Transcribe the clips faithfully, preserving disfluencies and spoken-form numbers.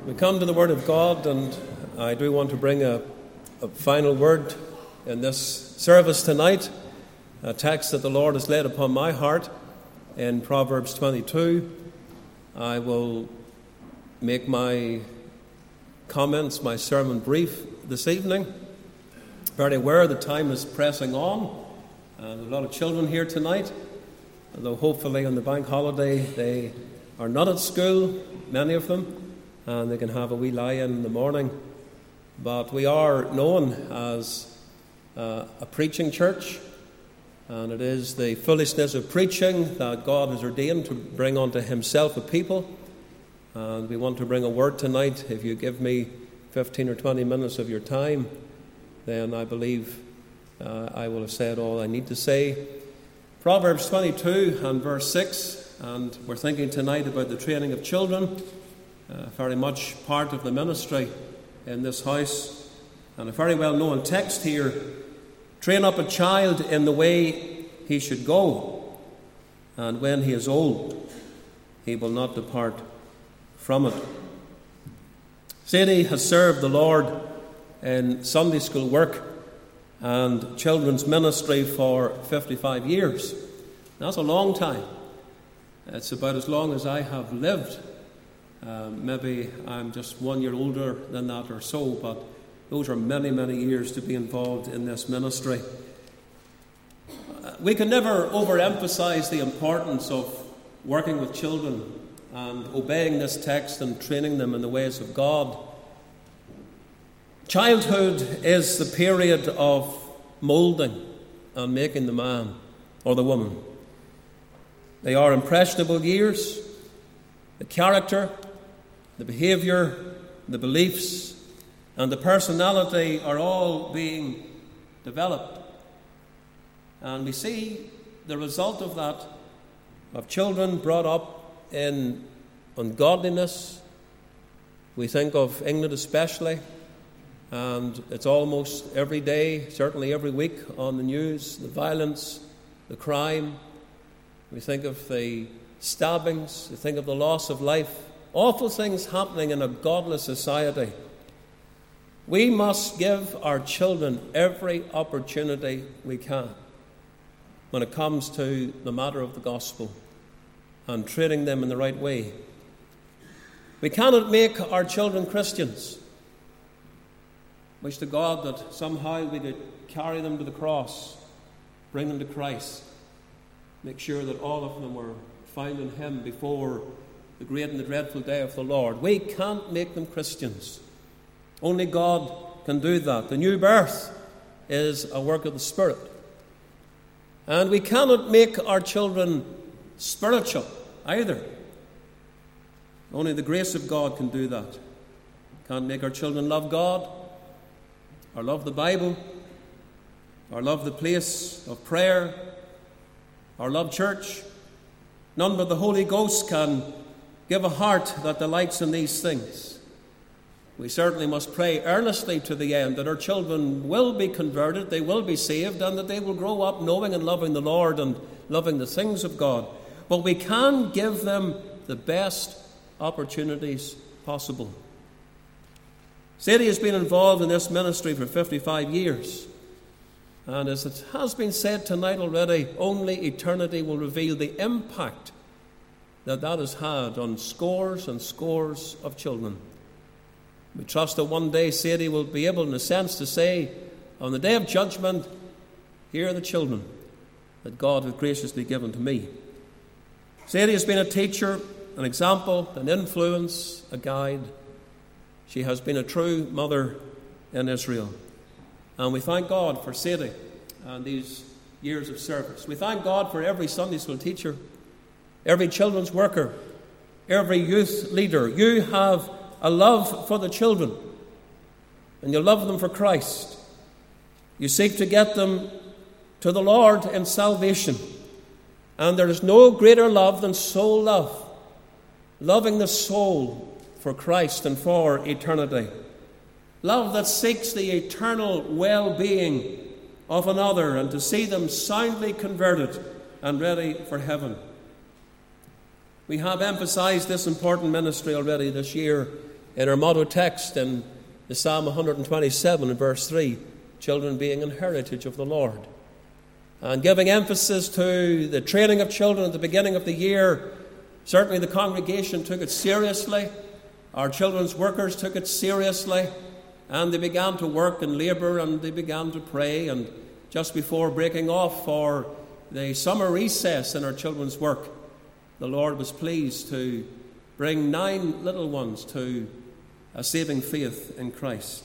We come to the Word of God, and I do want to bring a, a final word in this service tonight, a text that the Lord has laid upon my heart in Proverbs twenty-two. I will make my comments, my sermon brief this evening. Very aware the time is pressing on, and a lot of children here tonight, although hopefully on the bank holiday they are not at school, many of them, and they can have a wee lie-in in the morning. But we are known as uh, a preaching church, and it is the foolishness of preaching that God has ordained to bring unto himself a people. And we want to bring a word tonight. If you give me fifteen or twenty minutes of your time, then I believe uh, I will have said all I need to say. Proverbs twenty-two and verse six, and we're thinking tonight about the training of children, uh, very much part of the ministry in this house, and a very well-known text here. Train up a child in the way he should go, and when he is old, he will not depart from it. Sadie has served the Lord in Sunday school work and children's ministry for fifty-five years. That's a long time. It's about as long as I have lived. Uh, maybe I'm just one year older than that or so, but those are many, many years to be involved in this ministry. Uh, we can never overemphasize the importance of working with children and obeying this text and training them in the ways of God. Childhood is the period of moulding and making the man or the woman. They are impressionable years. The character, the behaviour, the beliefs, and the personality are all being developed. And we see the result of that, of children brought up in ungodliness. We think of England especially, and it's almost every day, certainly every week on the news, the violence, the crime. We think of the stabbings, we think of the loss of life, awful things happening in a godless society. We must give our children every opportunity we can when it comes to the matter of the gospel and training them in the right way. We cannot make our children Christians. Wish to God that somehow we could carry them to the cross, bring them to Christ, make sure that all of them were found in him before the great and the dreadful day of the Lord. We can't make them Christians. Only God can do that. The new birth is a work of the Spirit. And we cannot make our children spiritual either. Only the grace of God can do that. Can't make our children love God, or love the Bible, or love the place of prayer, or love church. None but the Holy Ghost can give a heart that delights in these things. We certainly must pray earnestly to the end that our children will be converted, they will be saved, and that they will grow up knowing and loving the Lord and loving the things of God. But we can give them the best opportunities possible. Sadie has been involved in this ministry for fifty-five years. And as it has been said tonight already, only eternity will reveal the impact that that has had on scores and scores of children. We trust that one day Sadie will be able, in a sense, to say, on the day of judgment, here are the children that God has graciously given to me. Sadie has been a teacher, an example, an influence, a guide. She has been a true mother in Israel. And we thank God for Sadie and these years of service. We thank God for every Sunday school teacher, every children's worker, every youth leader. You have a love for the children, and you love them for Christ. You seek to get them to the Lord in salvation. And there is no greater love than soul love, loving the soul for Christ and for eternity. Love that seeks the eternal well-being of another and to see them soundly converted and ready for heaven. We have emphasized this important ministry already this year in our motto text in the Psalm one twenty-seven, verse three, children being an heritage of the Lord. And giving emphasis to the training of children at the beginning of the year, certainly the congregation took it seriously. Our children's workers took it seriously, and they began to work and labour, and they began to pray. And just before breaking off for the summer recess in our children's work, the Lord was pleased to bring nine little ones to a saving faith in Christ.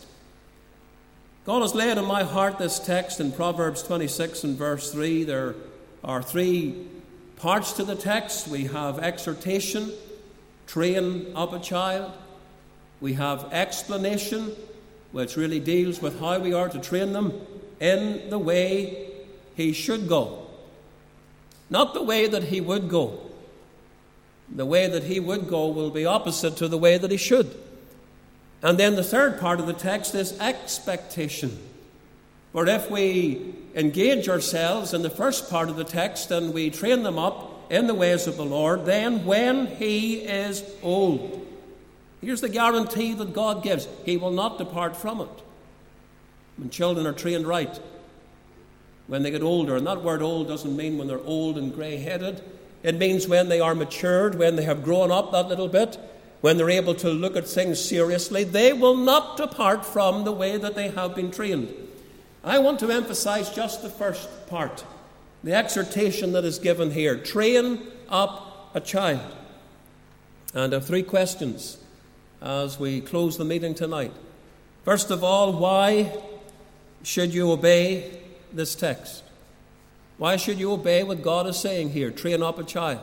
God has laid in my heart this text in Proverbs twenty-six and verse three. There are three parts to the text. We have exhortation, train up a child. We have explanation, which really deals with how we are to train them in the way he should go. Not the way that he would go. The way that he would go will be opposite to the way that he should. And then the third part of the text is expectation. For if we engage ourselves in the first part of the text and we train them up in the ways of the Lord, then when he is old, here's the guarantee that God gives: he will not depart from it. When children are trained right, when they get older, and that word old doesn't mean when they're old and grey-headed. It means when they are matured, when they have grown up that little bit, when they're able to look at things seriously, they will not depart from the way that they have been trained. I want to emphasize just the first part, the exhortation that is given here. Train up a child. And I have three questions as we close the meeting tonight. First of all, why should you obey this text? Why should you obey what God is saying here? Train up a child.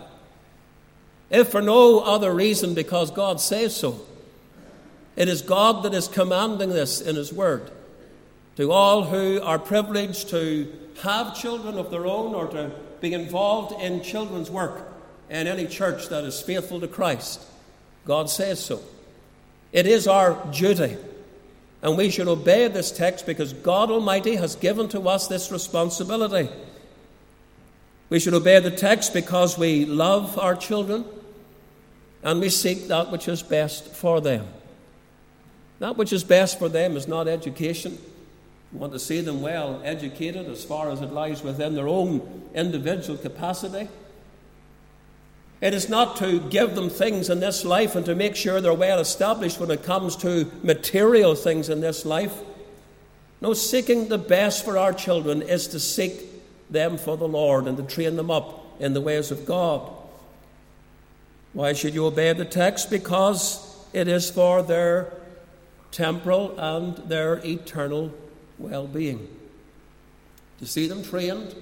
If for no other reason, because God says so. It is God that is commanding this in his word. To all who are privileged to have children of their own or to be involved in children's work in any church that is faithful to Christ, God says so. It is our duty, and we should obey this text because God Almighty has given to us this responsibility. We should obey the text because we love our children and we seek that which is best for them. That which is best for them is not education. We want to see them well educated as far as it lies within their own individual capacity. It is not to give them things in this life and to make sure they're well established when it comes to material things in this life. No, seeking the best for our children is to seek them for the Lord and to train them up in the ways of God. Why should you obey the text? Because it is for their temporal and their eternal well-being. To see them trained,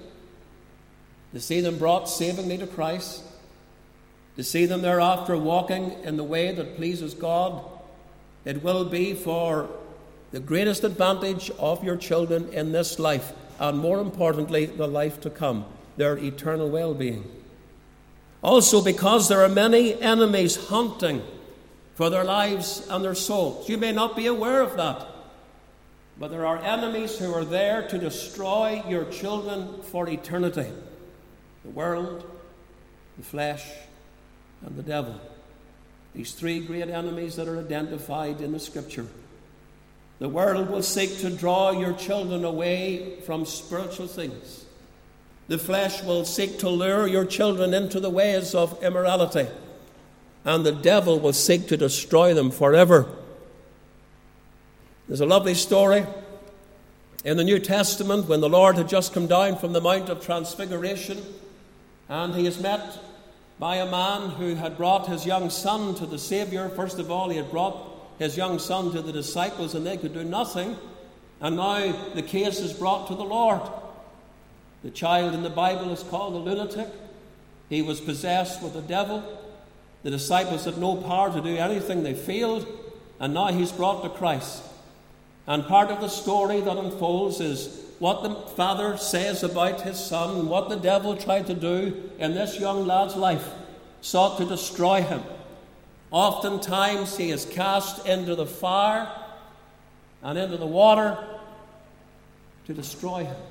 to see them brought savingly to Christ, to see them thereafter walking in the way that pleases God, it will be for the greatest advantage of your children in this life, and more importantly, the life to come, their eternal well-being. Also because there are many enemies hunting for their lives and their souls. You may not be aware of that, but there are enemies who are there to destroy your children for eternity. The world, the flesh, and the devil. These three great enemies that are identified in the Scripture. The world will seek to draw your children away from spiritual things. The flesh will seek to lure your children into the ways of immorality. And the devil will seek to destroy them forever. There's a lovely story in the New Testament when the Lord had just come down from the Mount of Transfiguration, and he is met by a man who had brought his young son to the Saviour. First of all, he had brought his young son to the disciples, and they could do nothing. And now the case is brought to the Lord. The child in the Bible is called a lunatic. He was possessed with the devil. The disciples had no power to do anything. They failed. And now he's brought to Christ. And part of the story that unfolds is what the father says about his son and what the devil tried to do in this young lad's life, sought to destroy him. Oftentimes he is cast into the fire and into the water to destroy him.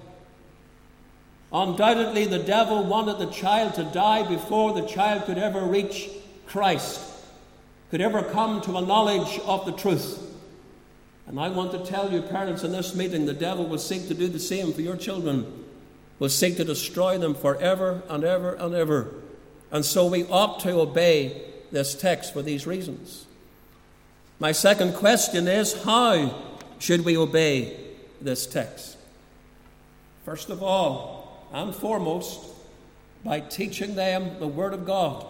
Undoubtedly, the devil wanted the child to die before the child could ever reach Christ. could ever come to a knowledge of the truth. And I want to tell you, parents, in this meeting, the devil will seek to do the same for your children, will seek to destroy them forever and ever and ever. And so we ought to obey this text for these reasons. My second question is, how should we obey this text? First of all, and foremost, by teaching them the Word of God.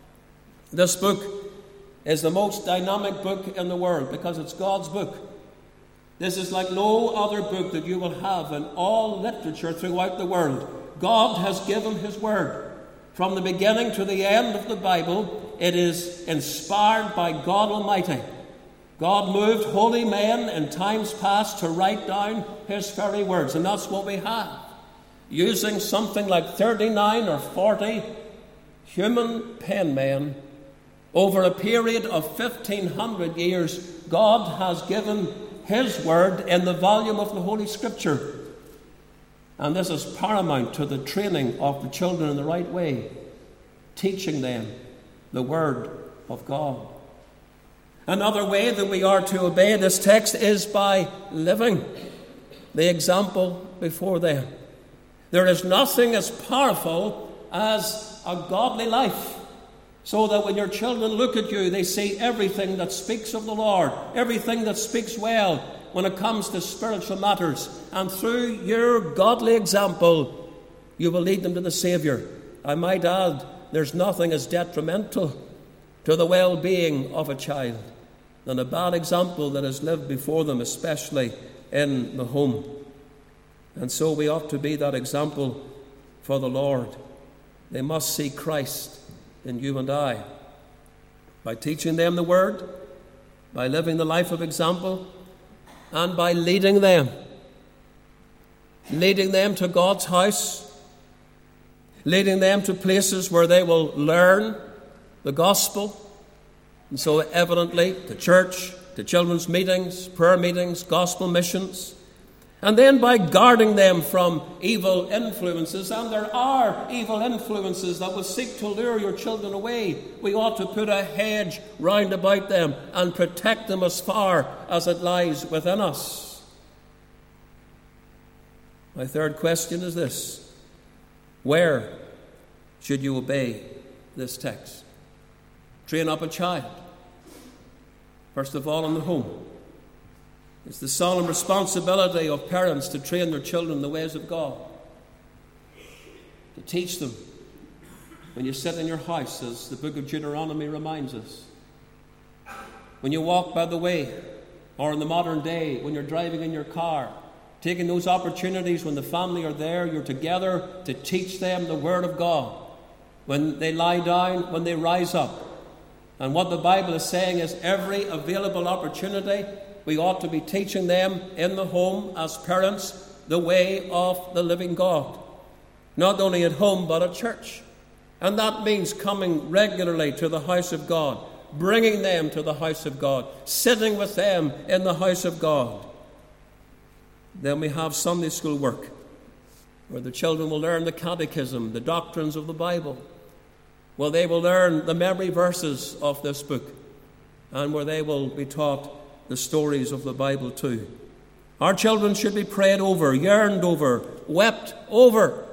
This book is the most dynamic book in the world because it's God's book. This is like no other book that you will have in all literature throughout the world. God has given His Word. From the beginning to the end of the Bible, it is inspired by God Almighty. God moved holy men in times past to write down His very words, and that's what we have. Using something like thirty-nine or forty human penmen over a period of fifteen hundred years, God has given His Word in the volume of the Holy Scripture. And this is paramount to the training of the children in the right way, teaching them the Word of God. Another way that we are to obey this text is by living the example before them. There is nothing as powerful as a godly life, so that when your children look at you, they see everything that speaks of the Lord, everything that speaks well when it comes to spiritual matters. And through your godly example, you will lead them to the Saviour. I might add, there's nothing as detrimental to the well-being of a child than a bad example that is lived before them, especially in the home. And so we ought to be that example for the Lord. They must see Christ in you and I. By teaching them the Word, by living the life of example, and by leading them. Leading them to God's house, leading them to places where they will learn the gospel. And so evidently to church, to children's meetings, prayer meetings, gospel missions. And then by guarding them from evil influences, and there are evil influences that will seek to lure your children away, we ought to put a hedge round about them and protect them as far as it lies within us. My third question is this: where should you obey this text? Train up a child. First of all, in the home. It's the solemn responsibility of parents to train their children in the ways of God, to teach them when you sit in your house, as the book of Deuteronomy reminds us, when you walk by the way, or in the modern day when you're driving in your car, taking those opportunities when the family are there, you're together to teach them the Word of God, when they lie down, when they rise up. And what the Bible is saying is every available opportunity, we ought to be teaching them in the home as parents the way of the living God. Not only at home, but at church. And that means coming regularly to the house of God, bringing them to the house of God, sitting with them in the house of God. Then we have Sunday school work, where the children will learn the catechism, the doctrines of the Bible. Well, they will learn the memory verses of this book, and where they will be taught the stories of the Bible too. Our children should be prayed over, yearned over, wept over.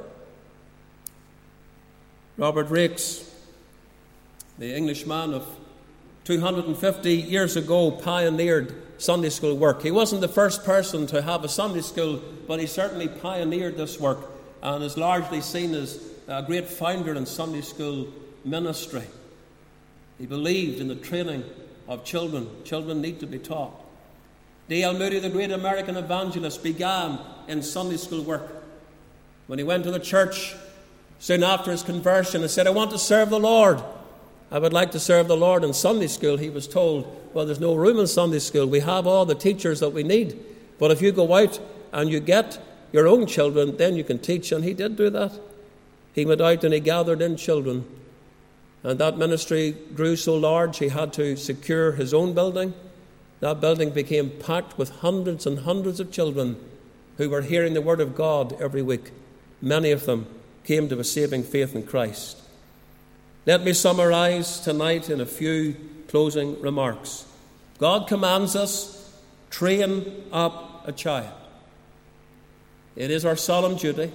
Robert Raikes, the Englishman of two hundred fifty years ago, pioneered Sunday school work. He wasn't the first person to have a Sunday school, but he certainly pioneered this work and is largely seen as a great founder in Sunday school ministry. He believed in the training of children. Children need to be taught. D L Moody, the great American evangelist, began in Sunday school work. When he went to the church soon after his conversion and said, I want to serve the Lord. I would like to serve the Lord in Sunday school. He was told, well, there's no room in Sunday school. We have all the teachers that we need. But if you go out and you get your own children, then you can teach. And he did do that. He went out and he gathered in children. And that ministry grew so large he had to secure his own building. That building became packed with hundreds and hundreds of children who were hearing the Word of God every week. Many of them came to a saving faith in Christ. Let me summarize tonight in a few closing remarks. God commands us, train up a child. It is our solemn duty.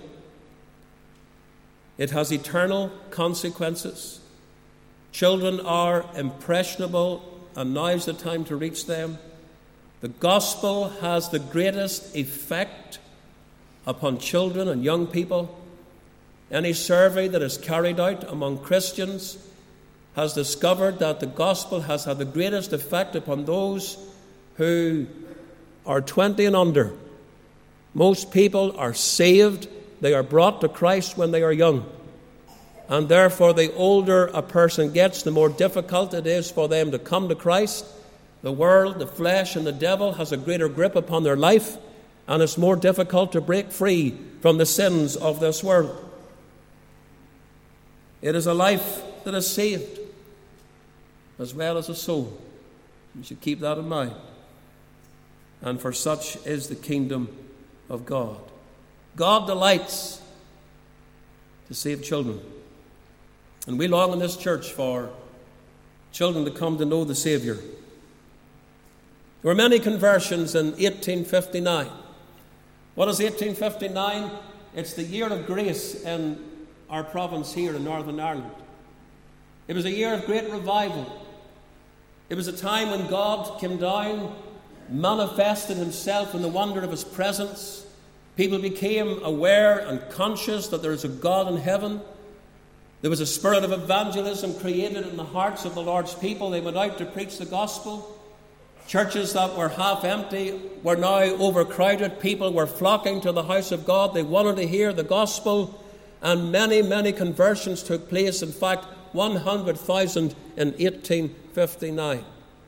It has eternal consequences. Children are impressionable, and now is the time to reach them. The gospel has the greatest effect upon children and young people. Any survey that is carried out among Christians has discovered that the gospel has had the greatest effect upon those who are twenty and under. Most people are saved. They are brought to Christ when they are young. And therefore, the older a person gets, the more difficult it is for them to come to Christ. The world, the flesh, and the devil has a greater grip upon their life, and it's more difficult to break free from the sins of this world. It is a life that is saved, as well as a soul. You should keep that in mind. And for such is the kingdom of God. God delights to save children. And we long in this church for children to come to know the Saviour. There were many conversions in eighteen fifty-nine. What is eighteen fifty-nine? It's the year of grace in our province here in Northern Ireland. It was a year of great revival. It was a time when God came down, manifested himself in the wonder of his presence. People became aware and conscious that there is a God in heaven. There was a spirit of evangelism created in the hearts of the Lord's people. They went out to preach the gospel. Churches that were half empty were now overcrowded. People were flocking to the house of God. They wanted to hear the gospel. And many, many conversions took place. In fact, one hundred thousand in eighteen fifty-nine.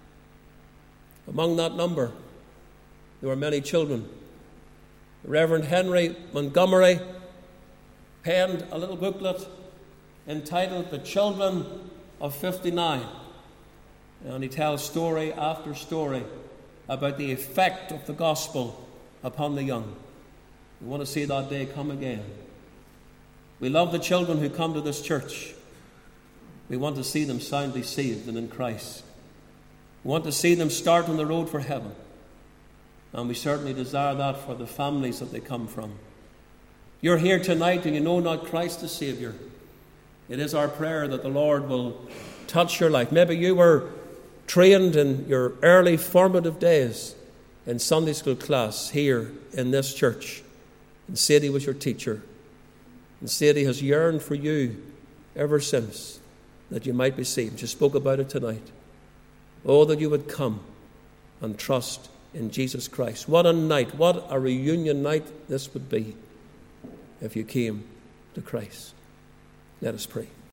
Among that number, there were many children. The Reverend Henry Montgomery penned a little booklet entitled The Children of fifty-nine. And he tells story after story about the effect of the gospel upon the young. We want to see that day come again. We love the children who come to this church. We want to see them soundly saved and in Christ. We want to see them start on the road for heaven. And we certainly desire that for the families that they come from. You're here tonight and you know not Christ the Saviour. It is our prayer that the Lord will touch your life. Maybe you were trained in your early formative days in Sunday school class here in this church. And Sadie was your teacher. And Sadie has yearned for you ever since that you might be saved. She spoke about it tonight. Oh, that you would come and trust in Jesus Christ. What a night, what a reunion night this would be if you came to Christ. Let us pray.